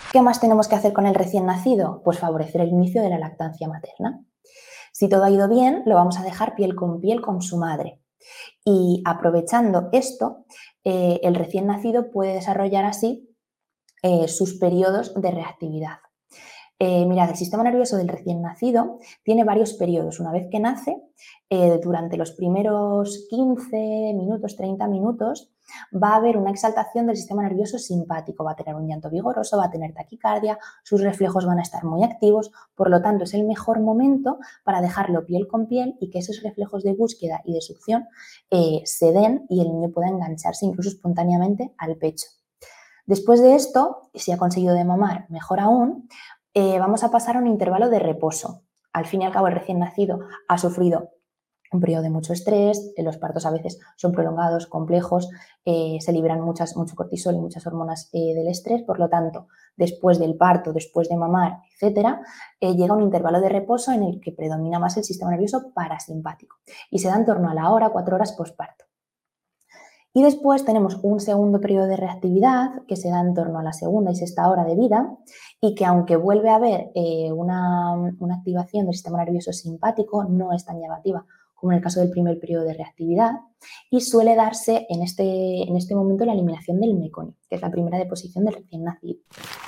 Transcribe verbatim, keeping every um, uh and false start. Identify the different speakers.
Speaker 1: ¿Qué más tenemos que hacer con el recién nacido? Pues favorecer el inicio de la lactancia materna. Si todo ha ido bien, lo vamos a dejar piel con piel con su madre. Y aprovechando esto, eh, el recién nacido puede desarrollar así eh, sus periodos de reactividad. Eh, mirad, el sistema nervioso del recién nacido tiene varios periodos. Una vez que nace, eh, durante los primeros quince minutos, treinta minutos, va a haber una exaltación del sistema nervioso simpático, va a tener un llanto vigoroso, va a tener taquicardia, sus reflejos van a estar muy activos, por lo tanto es el mejor momento para dejarlo piel con piel y que esos reflejos de búsqueda y de succión eh, se den y el niño pueda engancharse incluso espontáneamente al pecho. Después de esto, si ha conseguido de mamar, mejor aún, eh, vamos a pasar a un intervalo de reposo. Al fin y al cabo, el recién nacido ha sufrido un periodo de mucho estrés, los partos a veces son prolongados, complejos, eh, se liberan muchas, mucho cortisol y muchas hormonas eh, del estrés, por lo tanto, después del parto, después de mamar, etcétera, eh, llega un intervalo de reposo en el que predomina más el sistema nervioso parasimpático y se da en torno a la hora, cuatro horas postparto. Y después tenemos un segundo periodo de reactividad que se da en torno a la segunda y sexta hora de vida y que aunque vuelve a haber eh, una, una activación del sistema nervioso simpático, no es tan llamativa como en el caso del primer periodo de reactividad y suele darse en este, en este momento la eliminación del meconio, que es la primera deposición del recién nacido.